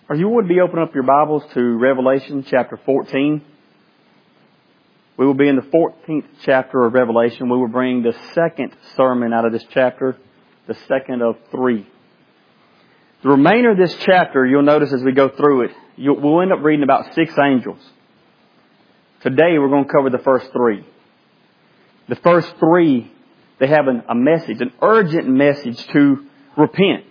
Or you would be opening up your Bibles to Revelation chapter 14. We will be in the 14th chapter of Revelation. We will bring the second sermon out of this chapter, the second of 3. The remainder of this chapter, you'll notice as we go through it, we'll end up reading about 6 angels. Today we're going to cover the first 3. The first 3, they have a message, an urgent message to repent.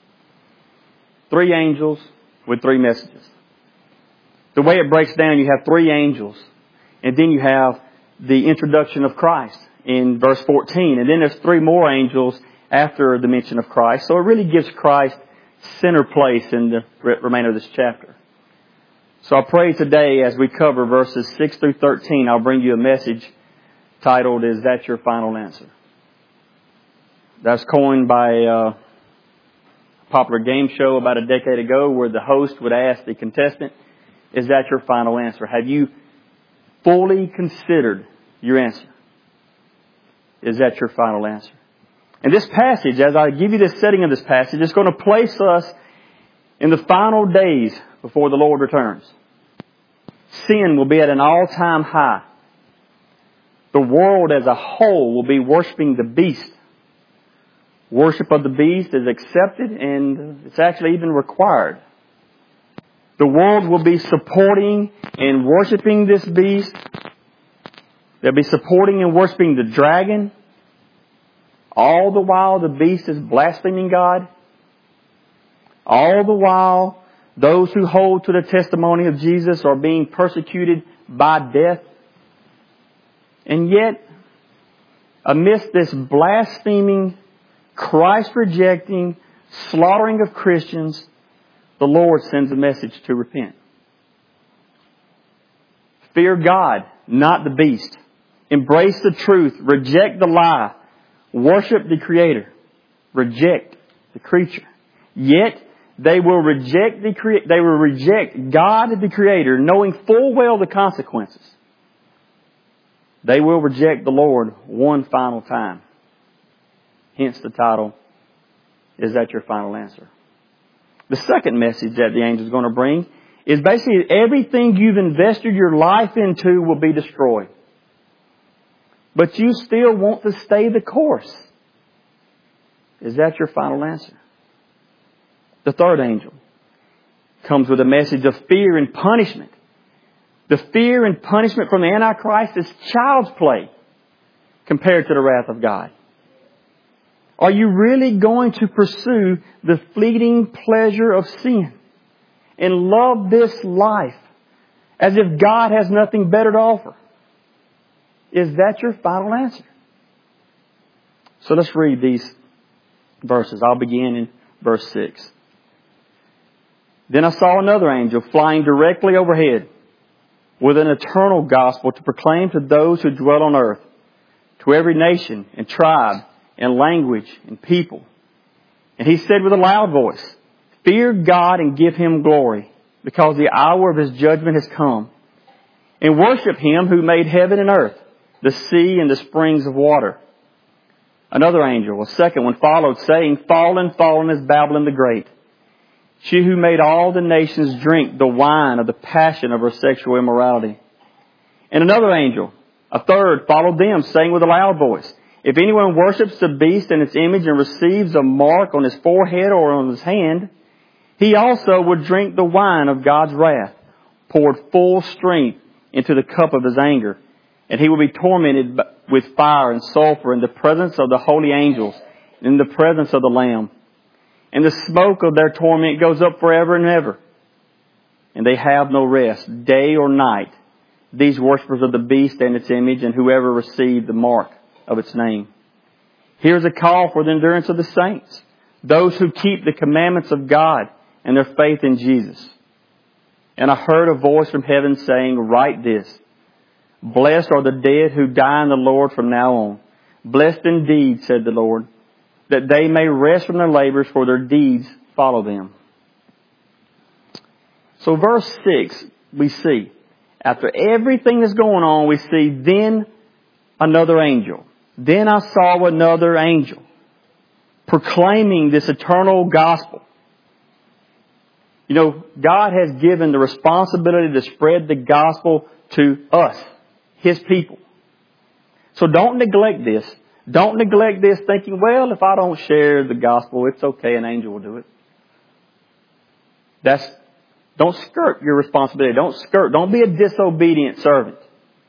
3 angels with 3 messages. The way it breaks down, you have 3 angels. And then you have the introduction of Christ in verse 14. And then there's 3 more angels after the mention of Christ. So it really gives Christ center place in the remainder of this chapter. So I pray today as we cover verses 6 through 13, I'll bring you a message titled, Is That Your Final Answer? That's coined by a popular game show about a decade ago where the host would ask the contestant, is that your final answer? Have you fully considered your answer? Is that your final answer? And this passage, as I give you the setting of this passage, is going to place us in the final days before the Lord returns. Sin will be at an all-time high. The world as a whole will be worshiping the beast. Worship of the beast is accepted and it's actually even required. The world will be supporting and worshiping this beast. They'll be supporting and worshiping the dragon. All the while the beast is blaspheming God. All the while those who hold to the testimony of Jesus are being persecuted by death. And yet, amidst this blaspheming, Christ-rejecting, slaughtering of Christians, the Lord sends a message to repent. Fear God, not the beast. Embrace the truth. Reject the lie. Worship the Creator. Reject the creature. Yet, they will reject God, the Creator, knowing full well the consequences. They will reject the Lord one final time. Hence the title, Is That Your Final Answer? The second message that the angel is going to bring is basically everything you've invested your life into will be destroyed. But you still want to stay the course. Is that your final answer? The third angel comes with a message of fear and punishment. The fear and punishment from the Antichrist is child's play compared to the wrath of God. Are you really going to pursue the fleeting pleasure of sin and love this life as if God has nothing better to offer? Is that your final answer? So let's read these verses. I'll begin in verse 6. Then I saw another angel flying directly overhead with an eternal gospel to proclaim to those who dwell on earth, to every nation and tribe and language and people. And he said with a loud voice, Fear God and give Him glory, because the hour of His judgment has come. And worship Him who made heaven and earth, the sea and the springs of water. Another angel, a second one, followed, saying, Fallen, fallen is Babylon the Great. She who made all the nations drink the wine of the passion of her sexual immorality. And another angel, a third, followed them, saying with a loud voice, If anyone worships the beast and its image and receives a mark on his forehead or on his hand, he also will drink the wine of God's wrath, poured full strength into the cup of His anger. And he will be tormented with fire and sulfur in the presence of the holy angels and in the presence of the Lamb. And the smoke of their torment goes up forever and ever. And they have no rest, day or night, these worshippers of the beast and its image, and whoever received the mark of its name. Here's a call for the endurance of the saints, those who keep the commandments of God and their faith in Jesus. And I heard a voice from heaven saying, Write this, Blessed are the dead who die in the Lord from now on. Blessed indeed, said the Lord, that they may rest from their labors, for their deeds follow them. So verse 6, we see, after everything that's going on, we see then another angel. Then I saw another angel proclaiming this eternal gospel. You know, God has given the responsibility to spread the gospel to us, His people. So don't neglect this. Don't neglect this thinking, well, if I don't share the gospel, it's okay, an angel will do it. Don't skirt your responsibility. Don't be a disobedient servant.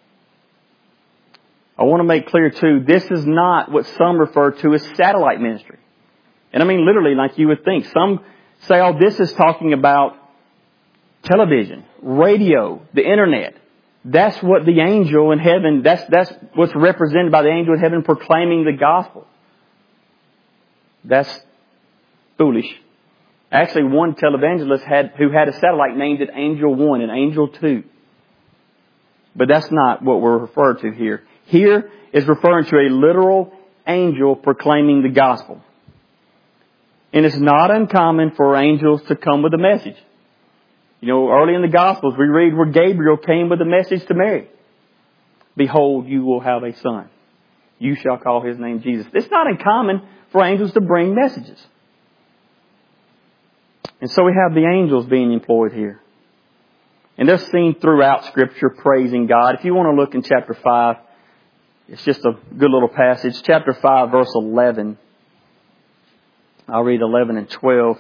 I want to make clear too, this is not what some refer to as satellite ministry. And I mean literally like you would think. Some say, oh, this is talking about television, radio, the internet. That's what the angel in heaven, that's what's represented by the angel in heaven proclaiming the gospel. That's foolish. Actually, one televangelist who had a satellite named it Angel 1 and Angel 2. But that's not what we're referred to here. Here is referring to a literal angel proclaiming the gospel. And it's not uncommon for angels to come with a message. You know, early in the Gospels we read where Gabriel came with a message to Mary. Behold, you will have a son. You shall call his name Jesus. It's not uncommon for angels to bring messages. And so we have the angels being employed here. And they're seen throughout Scripture praising God. If you want to look in chapter 5, it's just a good little passage. Chapter 5, verse 11. I'll read 11 and 12.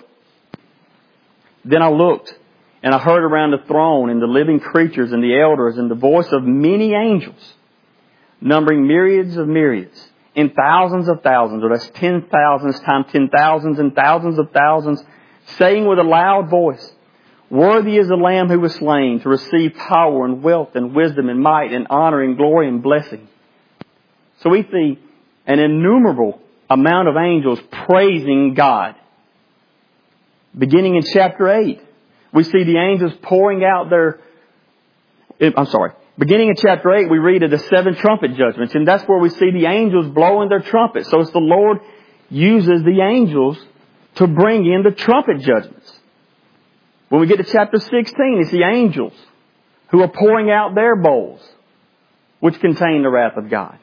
Then I looked, and I heard around the throne and the living creatures and the elders and the voice of many angels, numbering myriads of myriads, and thousands of thousands, or that's 10,000s times 10,000s and thousands of thousands, saying with a loud voice, worthy is the Lamb who was slain to receive power and wealth and wisdom and might and honor and glory and blessing. So we see an innumerable amount of angels praising God. Beginning in chapter 8, we see the angels pouring out beginning in chapter 8, we read of the 7 trumpet judgments, and that's where we see the angels blowing their trumpets. So it's the Lord uses the angels to bring in the trumpet judgments. When we get to chapter 16, it's the angels who are pouring out their bowls, which contain the wrath of God.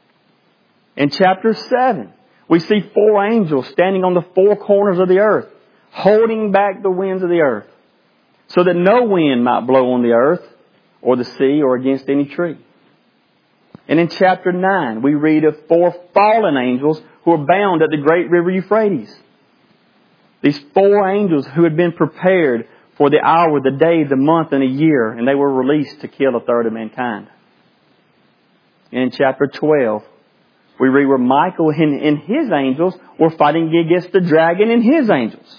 In chapter 7, we see 4 angels standing on the 4 corners of the earth, holding back the winds of the earth, so that no wind might blow on the earth or the sea or against any tree. And in chapter 9, we read of 4 fallen angels who are bound at the great river Euphrates. These 4 angels who had been prepared for the hour, the day, the month, and a year, and they were released to kill a third of mankind. And in chapter 12, we read where Michael and his angels were fighting against the dragon and his angels.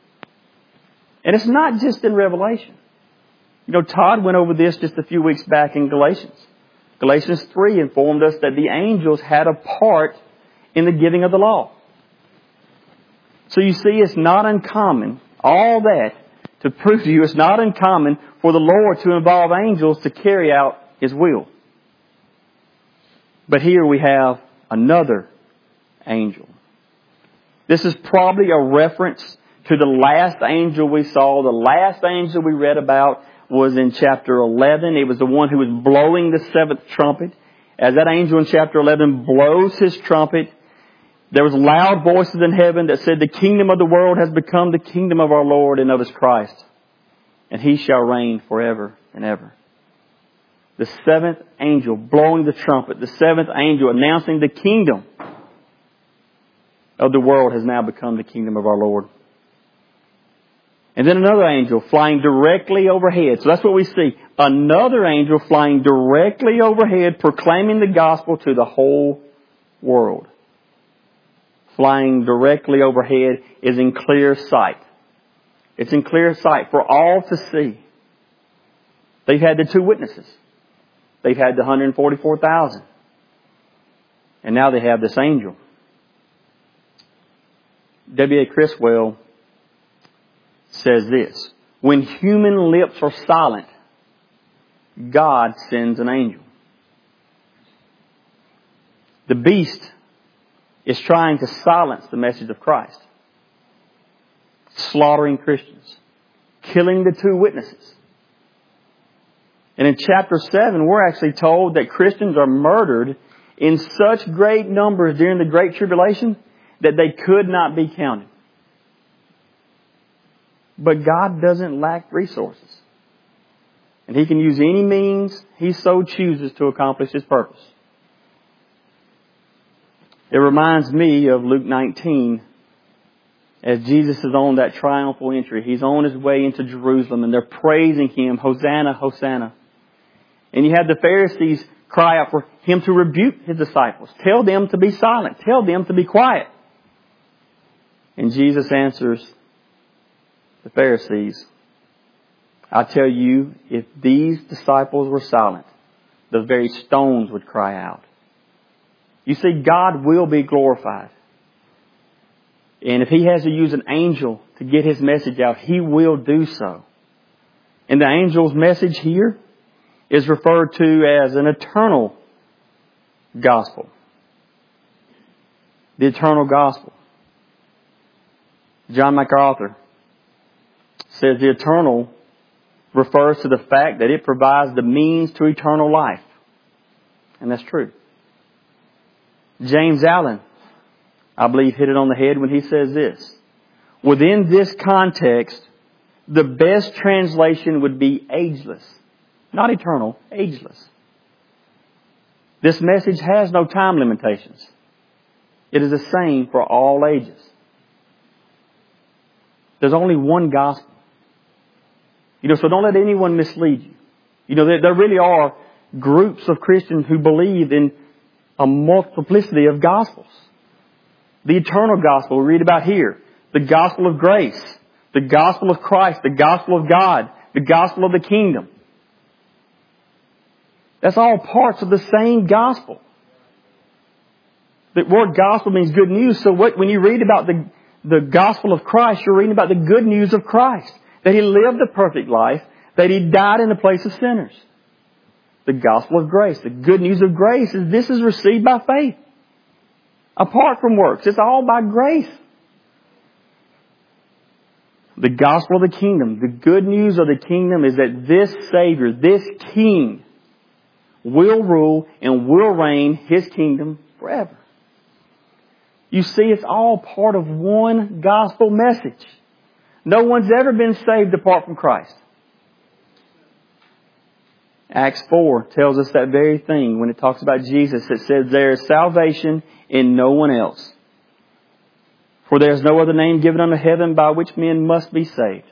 And it's not just in Revelation. You know, Todd went over this just a few weeks back in Galatians. Galatians 3 informed us that the angels had a part in the giving of the law. So you see, it's not uncommon, all that, to prove to you, it's not uncommon for the Lord to involve angels to carry out His will. But here we have another angel. This is probably a reference to the last angel we saw. The last angel we read about was in chapter 11. It was the one who was blowing the 7th trumpet. As that angel in chapter 11 blows his trumpet, there was loud voices in heaven that said, the kingdom of the world has become the kingdom of our Lord and of His Christ, and He shall reign forever and ever. The 7th angel blowing the trumpet, the 7th angel announcing the kingdom of the world has now become the kingdom of our Lord. And then another angel flying directly overhead. So that's what we see. Another angel flying directly overhead, proclaiming the gospel to the whole world. Flying directly overhead is in clear sight. It's in clear sight for all to see. They've had the 2 witnesses. They've had the 144,000. And now they have this angel. W.A. Criswell says this: when human lips are silent, God sends an angel. The beast is trying to silence the message of Christ, slaughtering Christians, killing the 2 witnesses. And in chapter 7, we're actually told that Christians are murdered in such great numbers during the Great Tribulation that they could not be counted. But God doesn't lack resources. And He can use any means He so chooses to accomplish His purpose. It reminds me of Luke 19, as Jesus is on that triumphal entry. He's on His way into Jerusalem and they're praising Him, Hosanna, Hosanna. And you have the Pharisees cry out for Him to rebuke His disciples. Tell them to be silent. Tell them to be quiet. And Jesus answers the Pharisees, I tell you, if these disciples were silent, the very stones would cry out. You see, God will be glorified. And if He has to use an angel to get His message out, He will do so. And the angel's message here is referred to as an eternal gospel. The eternal gospel. John MacArthur says the eternal refers to the fact that it provides the means to eternal life. And that's true. James Allen, I believe, hit it on the head when he says this. Within this context, the best translation would be ageless. Not eternal, ageless. This message has no time limitations. It is the same for all ages. There's only one gospel. So don't let anyone mislead you. There really are groups of Christians who believe in a multiplicity of gospels. The eternal gospel we read about here. The gospel of grace. The gospel of Christ. The gospel of God. The gospel of the kingdom. That's all parts of the same gospel. The word gospel means good news. So when you read about the gospel of Christ, you're reading about the good news of Christ. That He lived a perfect life. That He died in the place of sinners. The gospel of grace. The good news of grace is this is received by faith. Apart from works. It's all by grace. The gospel of the kingdom. The good news of the kingdom is that this Savior, this King, will rule and will reign His kingdom forever. You see, it's all part of one gospel message. No one's ever been saved apart from Christ. Acts 4 tells us that very thing when it talks about Jesus. It says there is salvation in no one else. For there is no other name given under heaven by which men must be saved.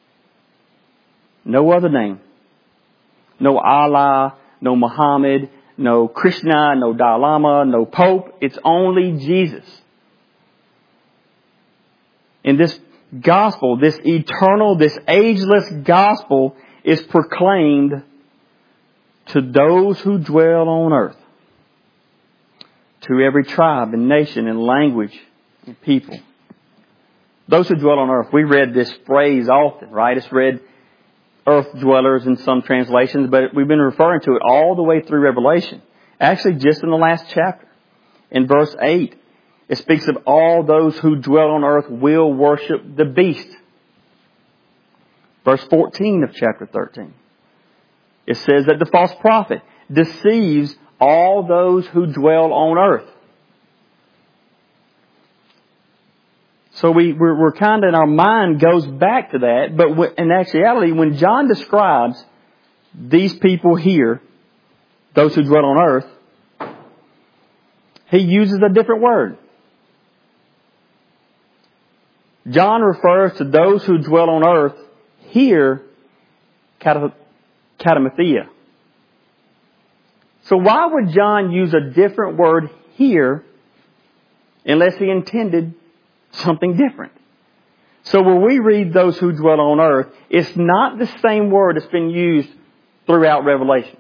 No other name. No Allah, no Muhammad, no Krishna, no Dalai Lama, no Pope. It's only Jesus. And this gospel, this eternal, this ageless gospel is proclaimed to those who dwell on earth. To every tribe and nation and language and people. Those who dwell on earth. We read this phrase often, right? It's read earth dwellers in some translations, but we've been referring to it all the way through Revelation. Actually, just in the last chapter. In verse 8, it speaks of all those who dwell on earth will worship the beast. Verse 14 of chapter 13. It says that the false prophet deceives all those who dwell on earth. So we're kind of, in our mind goes back to that. But in actuality, when John describes these people here, those who dwell on earth, he uses a different word. John refers to those who dwell on earth here, katamathea. So why would John use a different word here unless he intended something different? So when we read those who dwell on earth, it's not the same word that's been used throughout Revelation.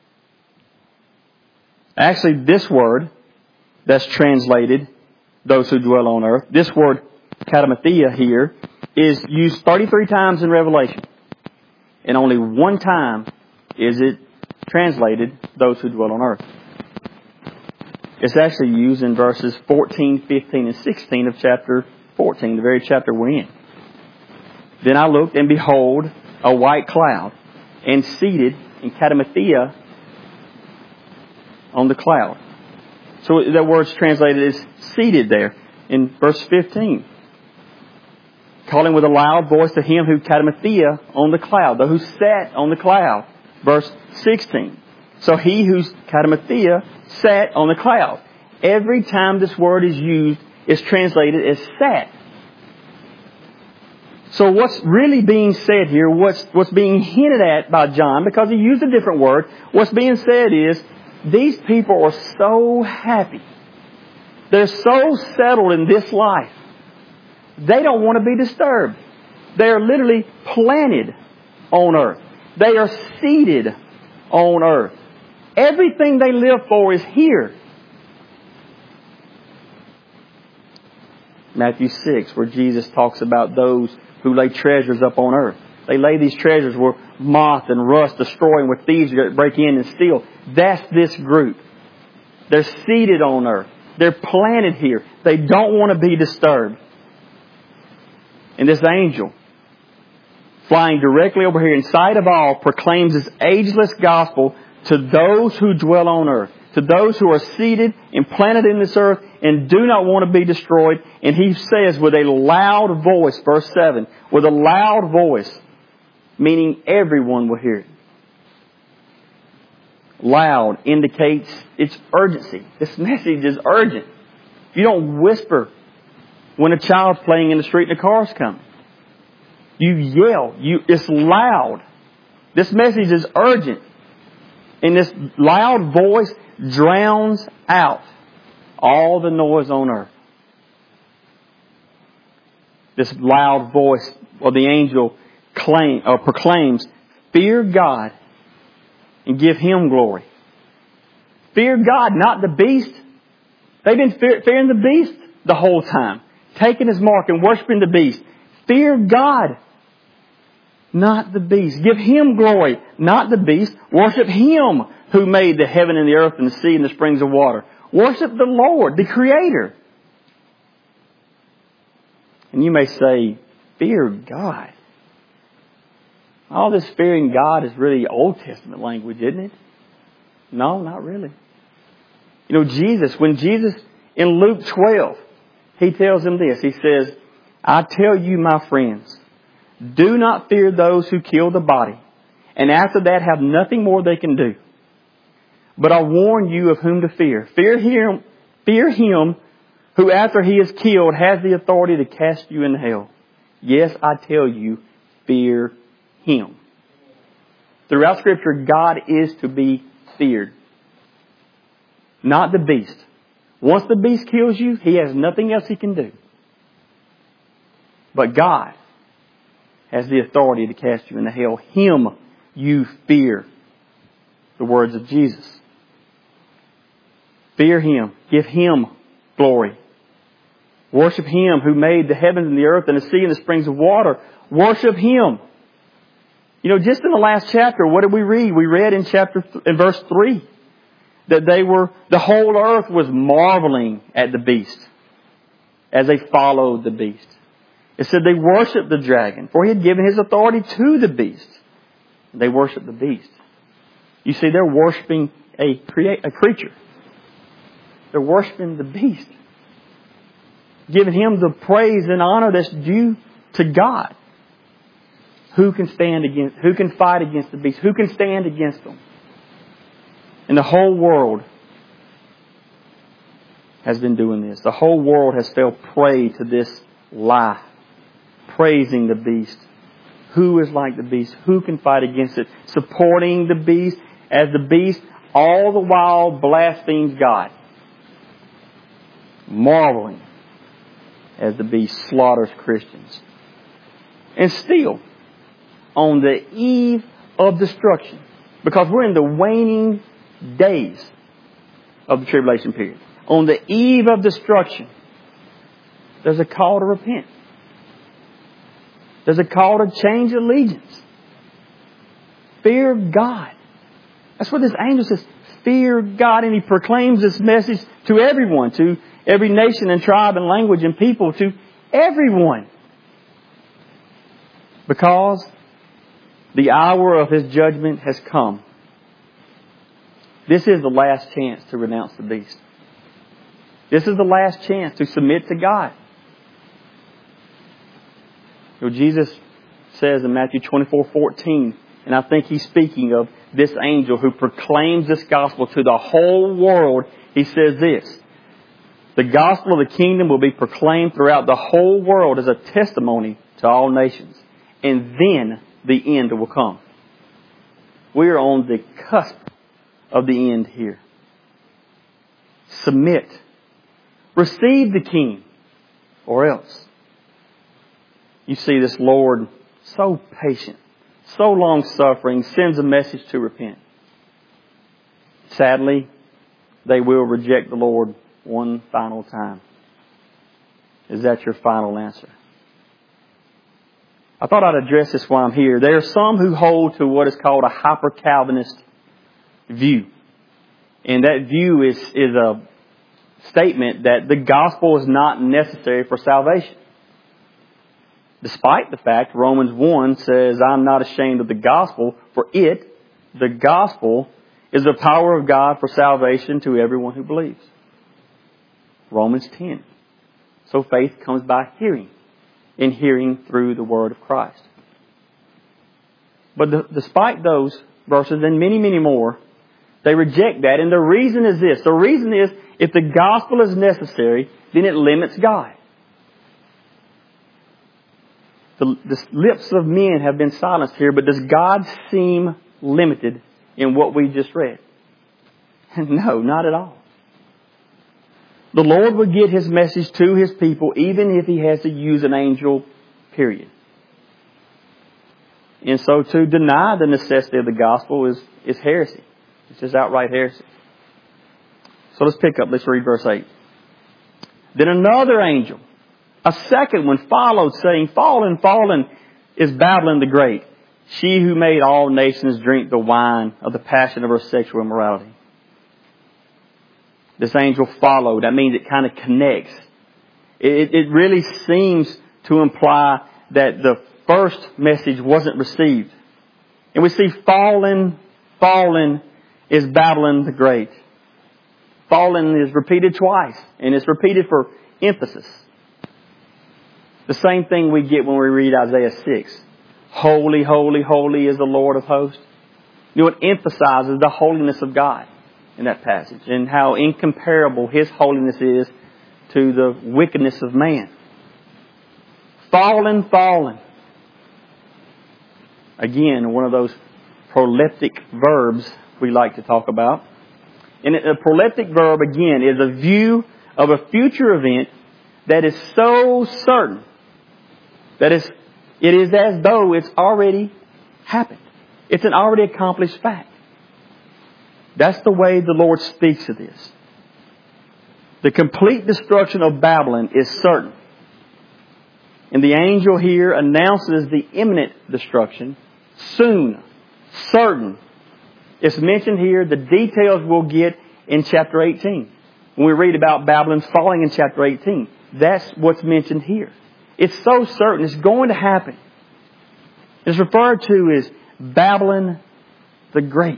Actually, this word that's translated, those who dwell on earth, this word, katamathea here, is used 33 times in Revelation. And only one time is it translated, those who dwell on earth. It's actually used in verses 14, 15, and 16 of chapter 14, the very chapter we're in. Then I looked, and behold, a white cloud, and seated in katamathea on the cloud. So that word's translated as seated there in verse 15. calling with a loud voice to him who katamathiah on the cloud, the who sat on the cloud. Verse 16. So he who's katamathiah sat on the cloud. Every time this word is used, it's translated as sat. So what's really being said here, what's being hinted at by John, because he used a different word, what's being said is, these people are so happy. They're so settled in this life. They don't want to be disturbed. They are literally planted on earth. They are seated on earth. Everything they live for is here. Matthew 6, where Jesus talks about those who lay treasures up on earth. They lay these treasures where moth and rust destroy and where thieves break in and steal. That's this group. They're seated on earth. They're planted here. They don't want to be disturbed. And this angel, flying directly over here in sight of all, proclaims this ageless gospel to those who dwell on earth, to those who are seated and planted in this earth and do not want to be destroyed. And he says with a loud voice, verse 7, with a loud voice, meaning everyone will hear it. Loud indicates its urgency. This message is urgent. You don't whisper when a child's playing in the street and a car's coming. You yell. It's loud. This message is urgent. And this loud voice drowns out all the noise on earth. This loud voice of the angel proclaims, fear God and give Him glory. Fear God, not the beast. They've been fearing the beast the whole time, taking His mark and worshiping the beast. Fear God, not the beast. Give Him glory, not the beast. Worship Him who made the heaven and the earth and the sea and the springs of water. Worship the Lord, the Creator. And you may say, fear God. All this fearing God is really Old Testament language, isn't it? No, not really. You know, when Jesus, in Luke 12, He tells them this. He says, I tell you, my friends, do not fear those who kill the body, and after that have nothing more they can do. But I warn you of whom to fear. Fear him who after he is killed has the authority to cast you into hell. Yes, I tell you, fear Him. Throughout Scripture, God is to be feared. Not the beast. Once the beast kills you, he has nothing else he can do. But God has the authority to cast you into hell. Him you fear. The words of Jesus. Fear Him. Give Him glory. Worship Him who made the heavens and the earth and the sea and the springs of water. Worship Him. You know, just in the last chapter, what did we read? We read in verse 3 that the whole earth was marveling at the beast as they followed the beast. It said they worshiped the dragon, for he had given his authority to the beast. They worshiped the beast. You see, they're worshiping a creature. They're worshiping the beast, giving him the praise and honor that's due to God. Who can fight against the beast? Who can stand against them? And the whole world has been doing this. The whole world has fell prey to this lie, praising the beast. Who is like the beast? Who can fight against it? Supporting the beast as the beast all the while blasphemes God. Marveling as the beast slaughters Christians. And still, on the eve of destruction, because we're in the waning days of the tribulation period. On the eve of destruction, there's a call to repent. There's a call to change allegiance. Fear God. That's what this angel says. Fear God. And he proclaims this message to everyone, to every nation and tribe and language and people, to everyone. Because the hour of His judgment has come. This is the last chance to renounce the beast. This is the last chance to submit to God. Jesus says in Matthew 24:14, and I think he's speaking of this angel who proclaims this gospel to the whole world. He says this: the gospel of the kingdom will be proclaimed throughout the whole world as a testimony to all nations. And then the end will come. We are on the cusp of the end here. Submit. Receive the King, or else. You see this Lord so patient, so long-suffering, sends a message to repent. Sadly, they will reject the Lord one final time. Is that your final answer? I thought I'd address this while I'm here. There are some who hold to what is called a hyper-Calvinist view. And that view is a statement that the gospel is not necessary for salvation. Despite the fact Romans 1 says, I'm not ashamed of the gospel, for it, the gospel, is the power of God for salvation to everyone who believes. Romans 10. So faith comes by hearing, and hearing through the word of Christ. But despite those verses and many, many more, they reject that. And the reason is this. The reason is, if the gospel is necessary, then it limits God. The lips of men have been silenced here, but does God seem limited in what we just read? No, not at all. The Lord will get His message to His people even if He has to use an angel, period. And so to deny the necessity of the gospel is heresy. It's just outright heresy. So let's pick up. Let's read verse 8. Then another angel, a second one, followed, saying, Fallen, fallen is Babylon the Great, she who made all nations drink the wine of the passion of her sexual immorality. This angel followed. That means it kind of connects. It really seems to imply that the first message wasn't received. And we see fallen, fallen is Babylon the Great. Fallen is repeated twice, and it's repeated for emphasis. The same thing we get when we read Isaiah 6. Holy, holy, holy is the Lord of hosts. You know, it emphasizes the holiness of God in that passage and how incomparable His holiness is to the wickedness of man. Fallen, fallen. Again, one of those proleptic verbs we like to talk about. And a proleptic verb, again, is a view of a future event that is so certain that it is as though it's already happened. It's an already accomplished fact. That's the way the Lord speaks of this. The complete destruction of Babylon is certain. And the angel here announces the imminent destruction, soon, certain. It's mentioned here. The details we'll get in chapter 18. When we read about Babylon's falling in chapter 18. That's what's mentioned here. It's so certain. It's going to happen. It's referred to as Babylon the Great.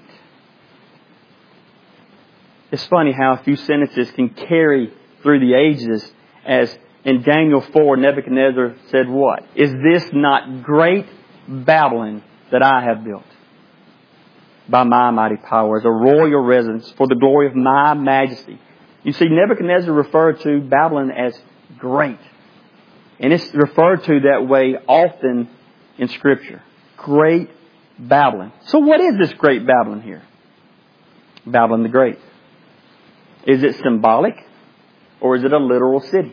It's funny how a few sentences can carry through the ages, as in Daniel 4, Nebuchadnezzar said what? Is this not great Babylon that I have built by my mighty power as a royal residence for the glory of my majesty? You see, Nebuchadnezzar referred to Babylon as great. And it's referred to that way often in Scripture. Great Babylon. So what is this great Babylon here? Babylon the Great. Is it symbolic or is it a literal city?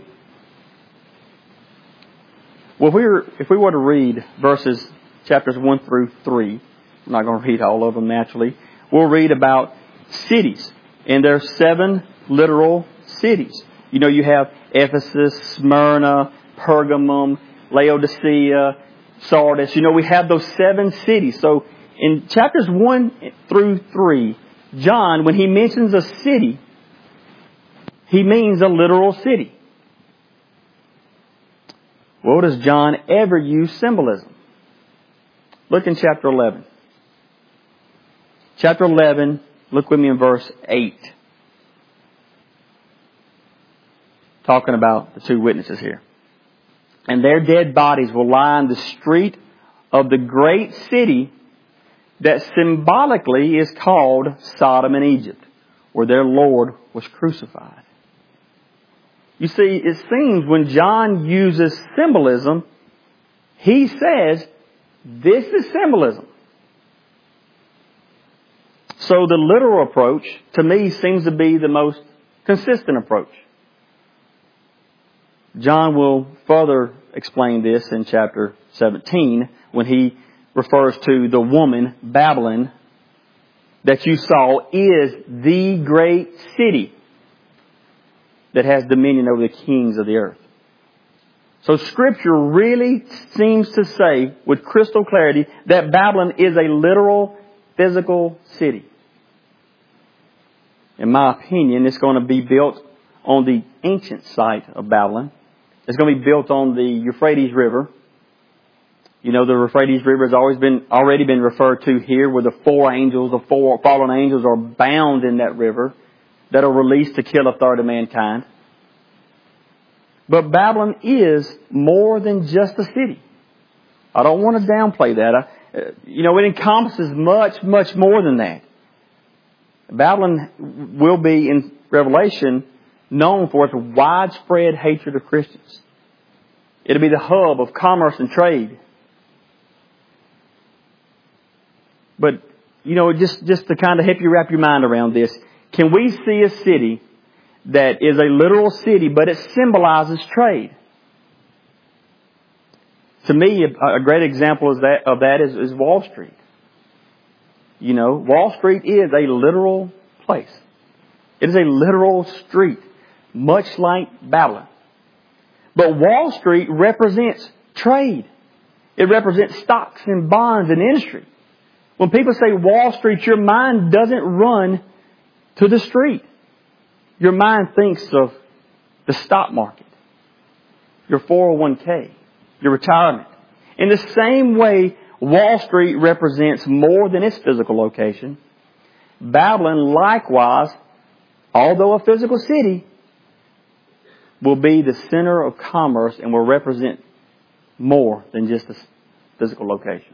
Well, if we were to read chapters 1 through 3, I'm not going to read all of them naturally. We'll read about cities. And there are 7 literal cities. You know, you have Ephesus, Smyrna, Pergamum, Laodicea, Sardis. You know, we have those 7 cities. So in chapters 1 through 3, John, when he mentions a city, he means a literal city. Well, does John ever use symbolism? Look in chapter 11. Chapter 11, look with me in verse 8. Talking about the 2 witnesses here. and their dead bodies will lie in the street of the great city that symbolically is called Sodom and Egypt, where their Lord was crucified. You see, it seems when John uses symbolism, he says, this is symbolism. So the literal approach, to me, seems to be the most consistent approach. John will further explain this in chapter 17 when he refers to the woman, Babylon, that you saw is the great city that has dominion over the kings of the earth. So Scripture really seems to say with crystal clarity that Babylon is a literal, physical city. In my opinion, it's going to be built on the ancient site of Babylon. It's going to be built on the Euphrates River. You know, the Euphrates River has already been referred to here, where the the four fallen angels are bound in that river that are released to kill a third of mankind. But Babylon is more than just a city. I don't want to downplay that. It encompasses much, much more than that. Babylon will be, in Revelation, known for its widespread hatred of Christians. It'll be the hub of commerce and trade. But, just to kind of help you wrap your mind around this, can we see a city that is a literal city, but it symbolizes trade? To me, a great example of that is Wall Street. Wall Street is a literal place. It is a literal street, much like Babylon. But Wall Street represents trade. It represents stocks and bonds and industry. When people say Wall Street, your mind doesn't run to the street. Your mind thinks of the stock market, your 401k, your retirement. In the same way, Wall Street represents more than its physical location. Babylon, likewise, although a physical city, will be the center of commerce and will represent more than just a physical location.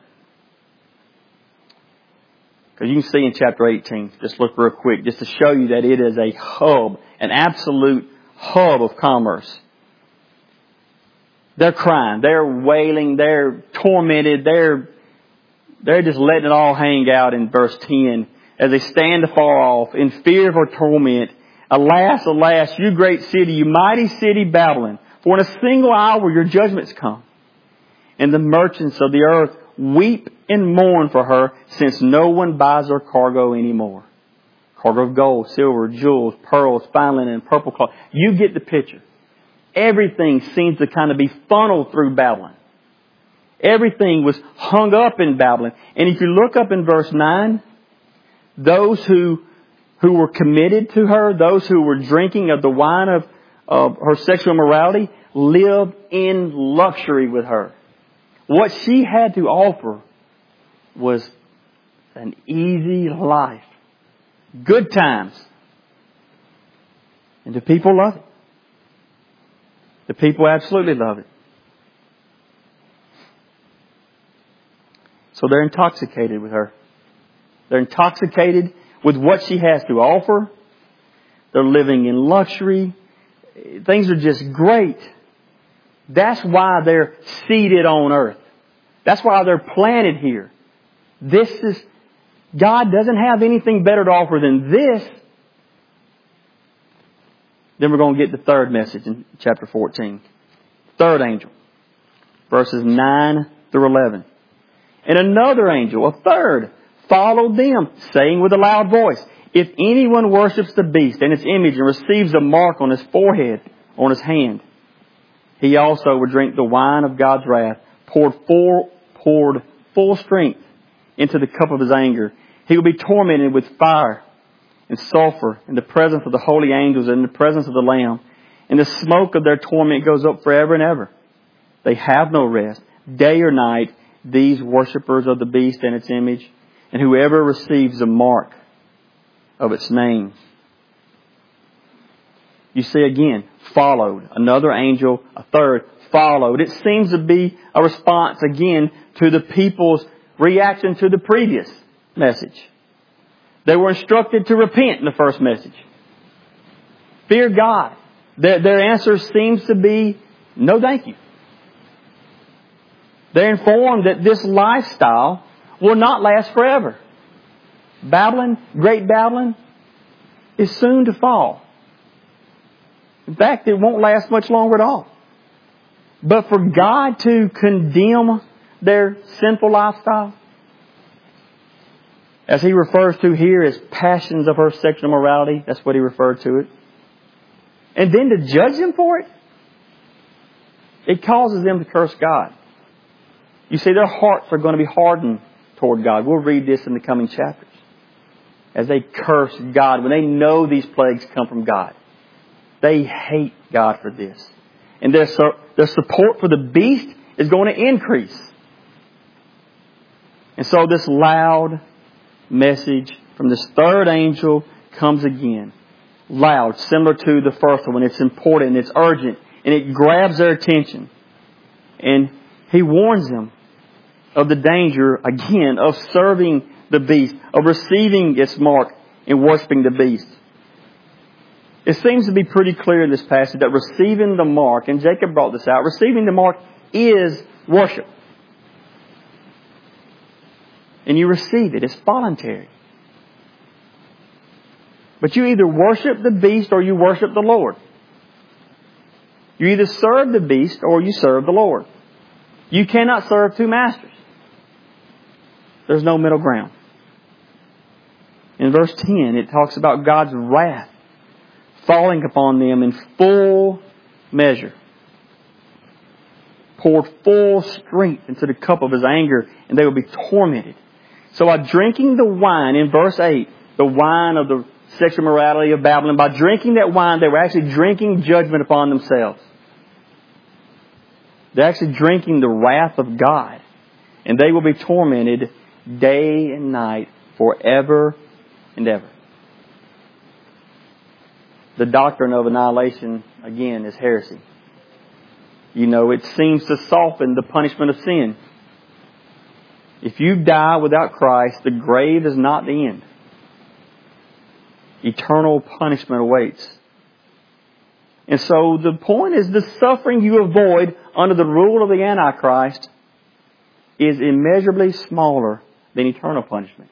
Because you can see in chapter 18, just look real quick, just to show you that it is a hub, an absolute hub of commerce. They're crying, they're wailing, they're tormented, they're just letting it all hang out in verse 10 as they stand afar off in fear of her torment. Alas, alas, you great city, you mighty city Babylon, for in a single hour your judgments come. And the merchants of the earth weep and mourn for her, since no one buys her cargo anymore. Cargo of gold, silver, jewels, pearls, fine linen, and purple cloth. You get the picture. Everything seems to kind of be funneled through Babylon. Everything was hung up in Babylon. And if you look up in verse 9, those who were committed to her, those who were drinking of the wine of her sexual immorality, lived in luxury with her. What she had to offer was an easy life. Good times. And the people love it. The people absolutely love it. So they're intoxicated with her. They're intoxicated with what she has to offer. They're living in luxury. Things are just great. That's why they're seated on earth. That's why they're planted here. God doesn't have anything better to offer than this. Then we're going to get the third message in chapter 14. Third angel. Verses 9 through 11. And another angel, a third, followed them, saying with a loud voice, if anyone worships the beast and its image and receives a mark on his forehead, on his hand, he also will drink the wine of God's wrath, poured full strength into the cup of his anger. He will be tormented with fire and sulfur in the presence of the holy angels and in the presence of the Lamb. And the smoke of their torment goes up forever and ever. They have no rest, day or night, these worshippers of the beast and its image, and whoever receives a mark of its name. You see again, followed. Another angel, a third, followed. It seems to be a response again to the people's reaction to the previous message. They were instructed to repent in the first message. Fear God. Their answer seems to be, no thank you. They're informed that this lifestyle will not last forever. Babylon, great Babylon, is soon to fall. In fact, it won't last much longer at all. But for God to condemn their sinful lifestyle, as He refers to here as passions of her sexual immorality, that's what He referred to it. And then to judge them for it, it causes them to curse God. You see, their hearts are going to be hardened toward God. We'll read this in the coming chapters. As they curse God, when they know these plagues come from God, they hate God for this. And their support for the beast is going to increase. And so this loud message from this third angel comes again. Loud, similar to the first one. It's important, it's urgent, and it grabs their attention. And he warns them of the danger, again, of serving the beast, of receiving its mark and worshiping the beast. It seems to be pretty clear in this passage that receiving the mark, and Jacob brought this out, receiving the mark is worship. And you receive it. It's voluntary. But you either worship the beast or you worship the Lord. You either serve the beast or you serve the Lord. You cannot serve two masters. There's no middle ground. In verse 10, it talks about God's wrath falling upon them in full measure. Poured full strength into the cup of His anger, and they will be tormented. So by drinking the wine, in verse 8, the wine of the sexual morality of Babylon, by drinking that wine, they were actually drinking judgment upon themselves. They're actually drinking the wrath of God. And they will be tormented day and night forever and ever. The doctrine of annihilation, again, is heresy. You know, it seems to soften the punishment of sin. If you die without Christ, the grave is not the end. Eternal punishment awaits. And so the point is, the suffering you avoid under the rule of the Antichrist is immeasurably smaller than eternal punishment.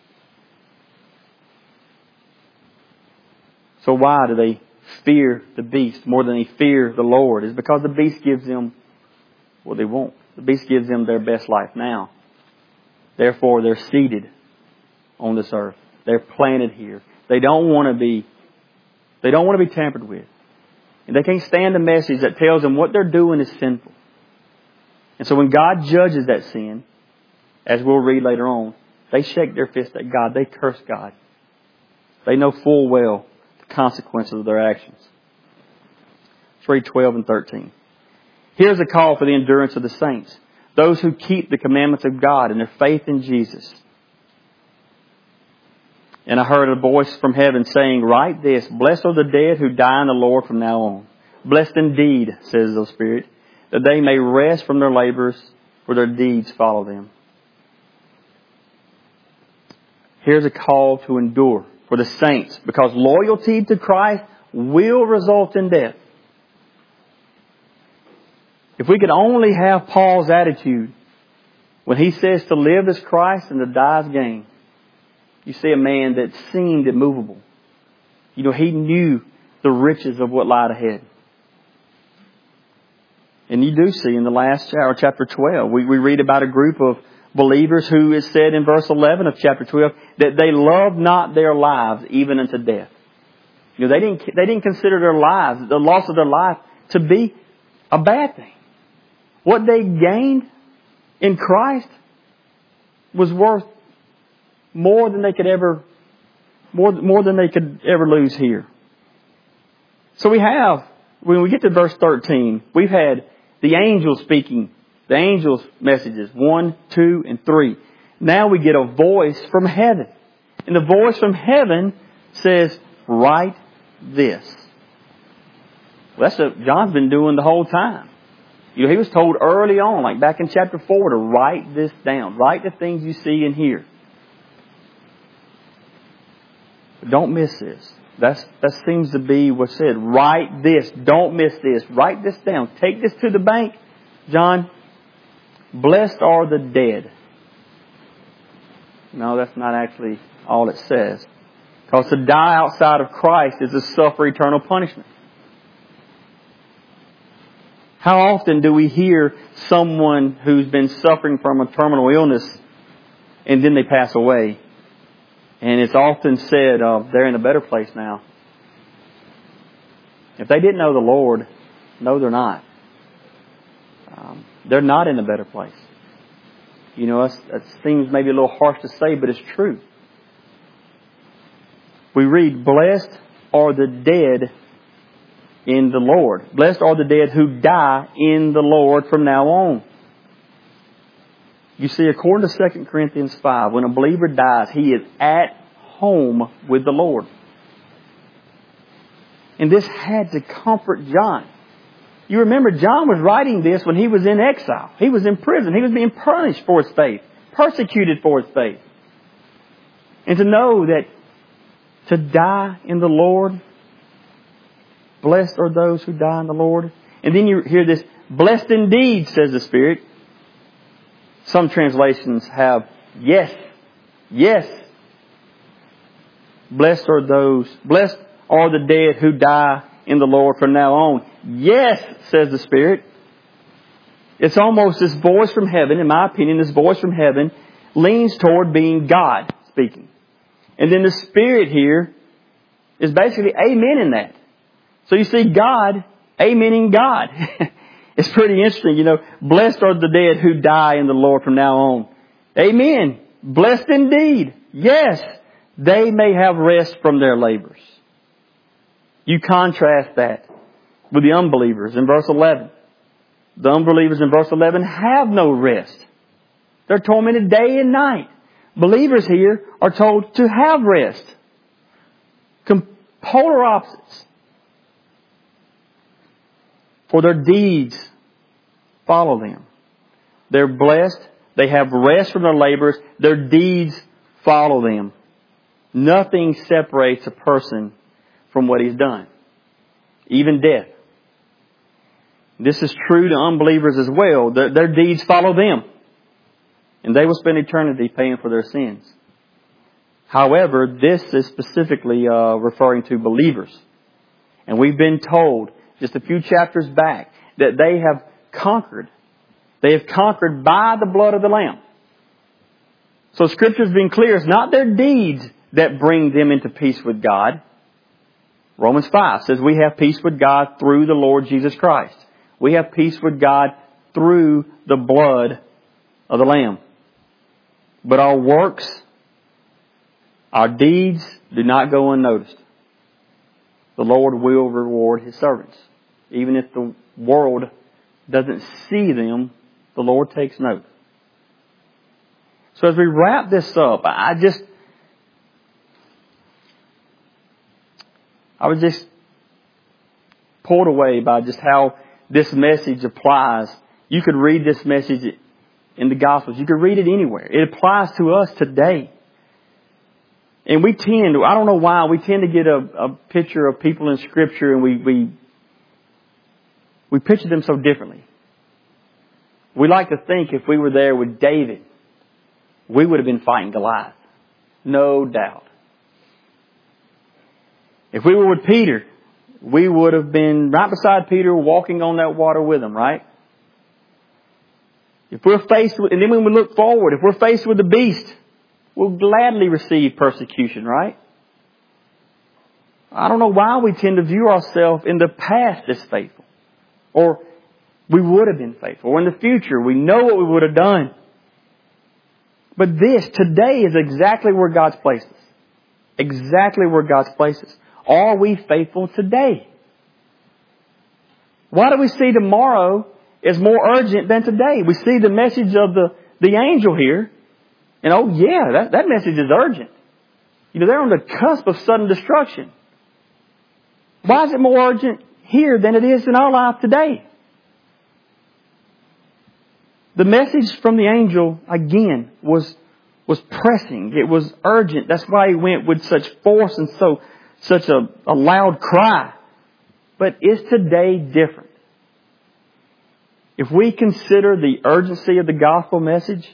So why do they fear the beast more than they fear the Lord? It's because the beast gives them what they want. The beast gives them their best life now. Therefore, they're seated on this earth. They're planted here. They don't want to be tampered with. And they can't stand a message that tells them what they're doing is sinful. And so when God judges that sin, as we'll read later on, they shake their fist at God. They curse God. They know full well the consequences of their actions. Let's read 12 and 13. Here's a call for the endurance of the saints, those who keep the commandments of God and their faith in Jesus. And I heard a voice from heaven saying, "Write this, blessed are the dead who die in the Lord from now on. Blessed indeed, says the Spirit, that they may rest from their labors, for their deeds follow them." Here's a call to endure for the saints, because loyalty to Christ will result in death. If we could only have Paul's attitude when he says to live is Christ and to die is gain. You see a man that seemed immovable. You know, he knew the riches of what lied ahead. And you do see in the last chapter 12, we read about a group of believers who is said in verse 11 of chapter 12 that they loved not their lives even unto death. You know, they didn't consider their lives, the loss of their life, to be a bad thing. What they gained in Christ was worth more than they could ever lose here. So when we get to verse 13, we've had the angels speaking, the angels' messages, 1, 2, and 3. Now we get a voice from heaven. And the voice from heaven says, "Write this." Well, that's what John's been doing the whole time. You know, he was told early on, like back in chapter 4, to write this down. Write the things you see and hear. But don't miss this. That seems to be what's said. Write this. Don't miss this. Write this down. Take this to the bank, John. Blessed are the dead. No, that's not actually all it says. Because to die outside of Christ is to suffer eternal punishment. How often do we hear someone who's been suffering from a terminal illness and then they pass away? And it's often said, they're in a better place now. If they didn't know the Lord, no, they're not. They're not in a better place. You know, that seems maybe a little harsh to say, but it's true. We read, blessed are the dead in the Lord. Blessed are the dead who die in the Lord from now on. You see, according to 2 Corinthians 5, when a believer dies, he is at home with the Lord. And this had to comfort John. You remember, John was writing this when he was in exile. He was in prison. He was being punished for his faith, persecuted for his faith. And to know that to die in the Lord, blessed are those who die in the Lord. And then you hear this, blessed indeed, says the Spirit. Some translations have, yes, yes. Blessed are the dead who die in the Lord from now on. Yes, says the Spirit. It's almost this voice from heaven, in my opinion, this voice from heaven leans toward being God speaking. And then the Spirit here is basically amen in that. So you see God amening God. It's pretty interesting, you know. Blessed are the dead who die in the Lord from now on. Amen. Blessed indeed. Yes, they may have rest from their labors. You contrast that with the unbelievers in verse 11. The unbelievers in verse 11 have no rest. They're tormented day and night. Believers here are told to have rest. Polar opposites. For their deeds follow them. They're blessed. They have rest from their labors. Their deeds follow them. Nothing separates a person from what he's done. Even death. This is true to unbelievers as well. Their deeds follow them. And they will spend eternity paying for their sins. However, this is specifically referring to believers. And we've been told just a few chapters back that they have conquered. They have conquered by the blood of the Lamb. So Scripture's been clear. It's not their deeds that bring them into peace with God. Romans 5 says we have peace with God through the Lord Jesus Christ. We have peace with God through the blood of the Lamb. But our works, our deeds do not go unnoticed. The Lord will reward His servants. Even if the world doesn't see them, the Lord takes note. So as we wrap this up, I was just pulled away by just how this message applies. You could read this message in the Gospels. You could read it anywhere. It applies to us today. And we tend to, I don't know why, we tend to get a picture of people in Scripture and we picture them so differently. We like to think if we were there with David, we would have been fighting Goliath. No doubt. If we were with Peter, we would have been right beside Peter walking on that water with him, right? If we're faced with, and then when we look forward, if we're faced with the beast, we'll gladly receive persecution, right? I don't know why we tend to view ourselves in the past as faithful. Or we would have been faithful. Or in the future, we know what we would have done. But this, today, is exactly where God's placed us. Exactly where God's placed us. Are we faithful today? Why do we see tomorrow as more urgent than today? We see the message of the angel here. And oh yeah, that message is urgent. You know, they're on the cusp of sudden destruction. Why is it more urgent here than it is in our life today. The message from the angel, again, was pressing. It was urgent. That's why he went with such force and such a loud cry. But is today different? If we consider the urgency of the gospel message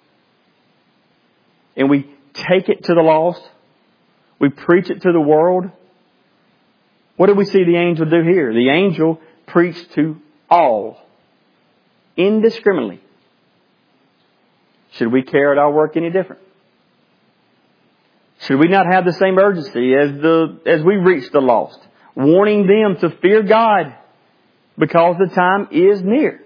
and we take it to the lost, we preach it to the world, what do we see the angel do here? The angel preached to all, indiscriminately. Should we carry out our work any different? Should we not have the same urgency as we reach the lost, warning them to fear God because the time is near?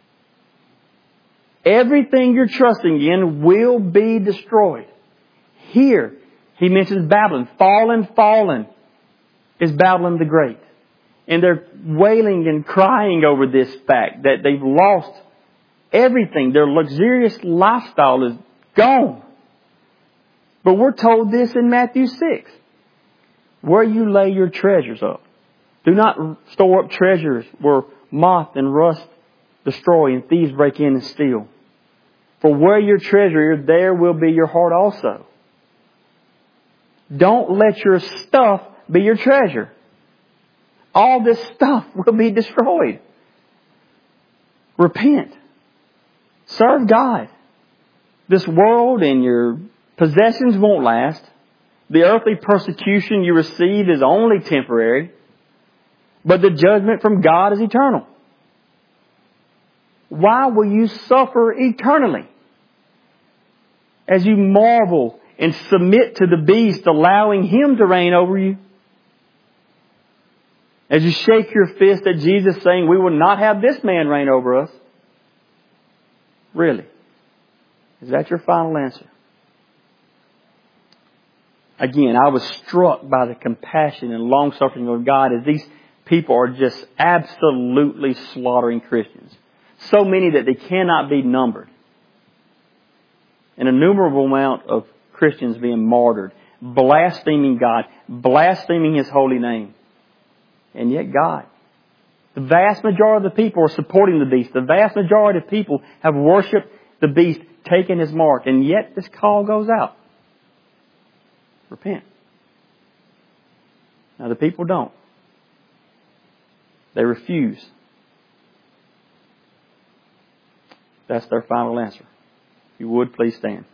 Everything you're trusting in will be destroyed. Here, he mentions Babylon. Fallen is Babylon the Great. And they're wailing and crying over this fact that they've lost everything. Their luxurious lifestyle is gone. But we're told this in Matthew 6. Where you lay your treasures up. Do not store up treasures where moth and rust destroy and thieves break in and steal. For where your treasure is, there will be your heart also. Don't let your stuff be your treasure. All this stuff will be destroyed. Repent. Serve God. This world and your possessions won't last. The earthly persecution you receive is only temporary. But the judgment from God is eternal. Why will you suffer eternally? As you marvel and submit to the beast, allowing him to reign over you. As you shake your fist at Jesus saying, we will not have this man reign over us. Really? Is that your final answer? Again, I was struck by the compassion and long-suffering of God as these people are just absolutely slaughtering Christians. So many that they cannot be numbered. An innumerable amount of Christians being martyred, blaspheming God, blaspheming His holy name. And yet God, the vast majority of the people are supporting the beast. The vast majority of people have worshipped the beast, taken his mark. And yet this call goes out. Repent. Now the people don't. They refuse. That's their final answer. If you would, please stand.